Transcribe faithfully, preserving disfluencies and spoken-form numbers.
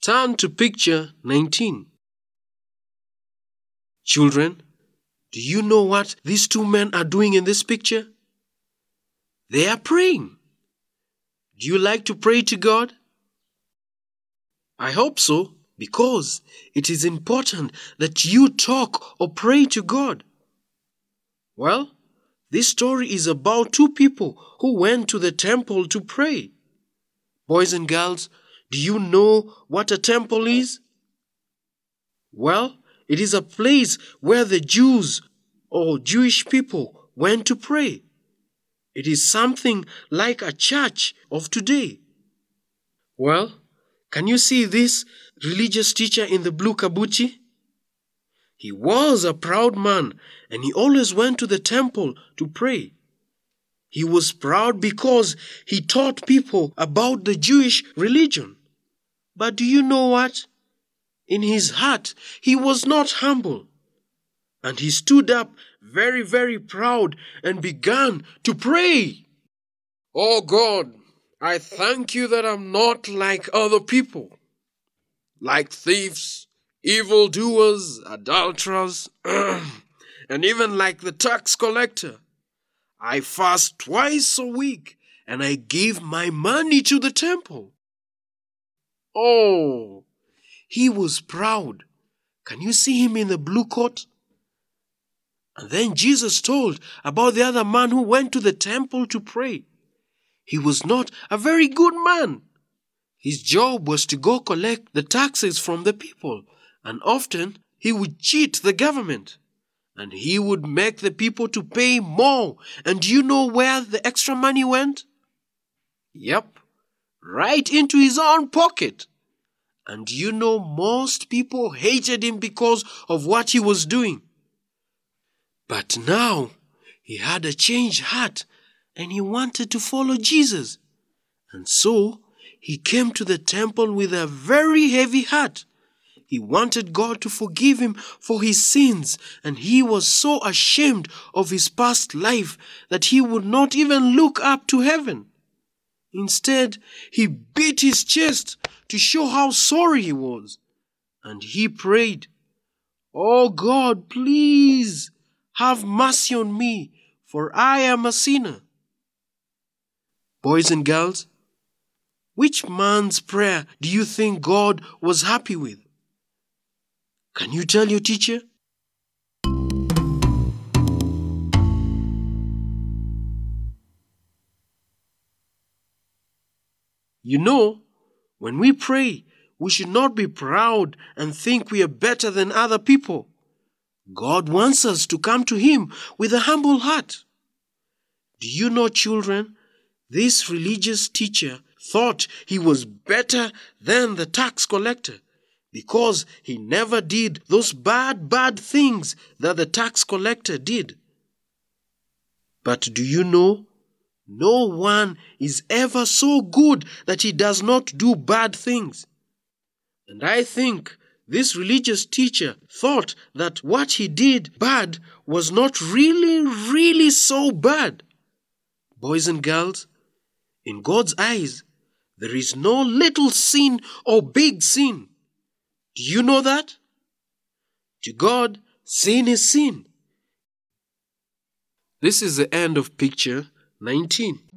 Turn to picture nineteen. Children, do you know what these two men are doing in this picture? They are praying. Do you like to pray to God? I hope so, because it is important that you talk or pray to God. Well, this story is about two people who went to the temple to pray. Boys and girls, do you know what a temple is? Well, it is a place where the Jews or Jewish people went to pray. It is something like a church of today. Well, can you see this religious teacher in the blue kabuchi? He was a proud man and he always went to the temple to pray. He was proud because he taught people about the Jewish religion. But do you know what? In his heart, he was not humble. And he stood up very, very proud and began to pray. Oh God, I thank you that I'm not like other people, like thieves, evildoers, adulterers, and even like the tax collector. I fast twice a week and I give my money to the temple. Oh, he was proud. Can you see him in the blue coat? And then Jesus told about the other man who went to the temple to pray. He was not a very good man. His job was to go collect the taxes from the people, and often he would cheat the government. And he would make the people to pay more. And do you know where the extra money went? Yep, right into his own pocket. And you know most people hated him because of what he was doing. But now he had a changed heart and he wanted to follow Jesus. And so he came to the temple with a very heavy heart. He wanted God to forgive him for his sins, and he was so ashamed of his past life that he would not even look up to heaven. Instead, he beat his chest to show how sorry he was. And he prayed, "Oh God, please have mercy on me, for I am a sinner." Boys and girls, which man's prayer do you think God was happy with? Can you tell your teacher? You know, when we pray, we should not be proud and think we are better than other people. God wants us to come to Him with a humble heart. Do you know, children, this religious teacher thought he was better than the tax collector because he never did those bad, bad things that the tax collector did. But do you know, no one is ever so good that he does not do bad things. And I think this religious teacher thought that what he did bad was not really, really so bad. Boys and girls, in God's eyes, there is no little sin or big sin. Do you know that? To God, sin is sin. This is the end of picture nineteen.